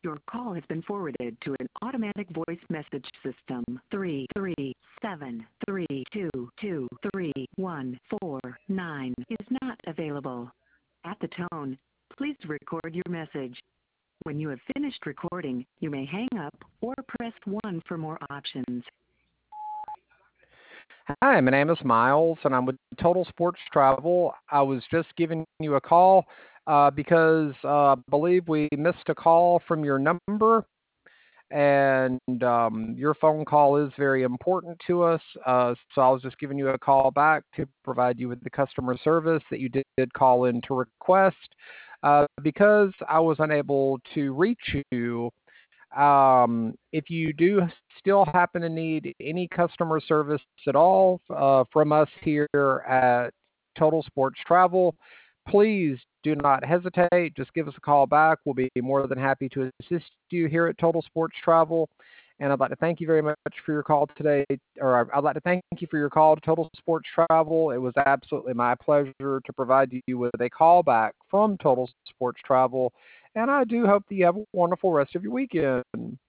Your call has been forwarded to an automatic voice message system. 33732231449 is not available. At the tone, please record your message. When you have finished recording, you may hang up or press 1 for more options. Hi, my name is Miles, and I'm with Total Sports Travel. I was just giving you a call because I believe we missed a call from your number, and your phone call is very important to us. So I was just giving you a call back to provide you with the customer service that you did call in to request. Because I was unable to reach you, if you do still happen to need any customer service at all from us here at Total Sports Travel, please do not hesitate. Just give us a call back. We'll be more than happy to assist you here at Total Sports Travel. And I'd like to thank you very much for your call today, or I'd like to thank you for your call to Total Sports Travel. It was absolutely my pleasure to provide you with a call back from Total Sports Travel. And I do hope that you have a wonderful rest of your weekend.